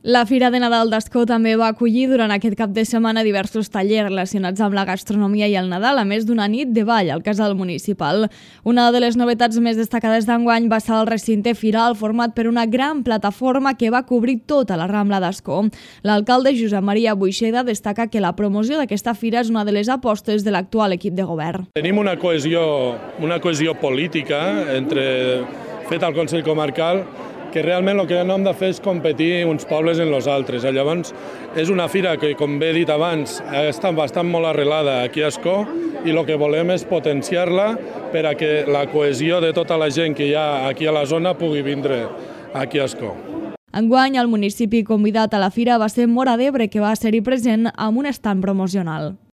La Fira de Nadal d'Ascó també va acollir durant aquest cap de setmana diversos tallers relacionats amb la gastronomia i el Nadal, a més d'una nit de ball al casal municipal. Una de les novetats més destacades d'enguany va ser el recinte firal format per una gran plataforma que va cobrir tota la Rambla d'Ascó. L'alcalde Josep Maria Buixeda destaca que la promoció d'aquesta fira és una de les apostes de l'actual equip de govern. Tenim una cohesió política feta al Consell Comarcal que realment el que no hem de fer és competir uns pobles en els altres. Llavors, és una fira que, com bé he dit abans, està bastant molt arrelada aquí a Ascó i el que volem és potenciar-la per a que la cohesió de tota la gent que hi ha aquí a la zona pugui vindre aquí a Ascó. Enguany, el municipi convidat a la fira va ser Móra d'Ebre, que va ser-hi present amb un estand promocional.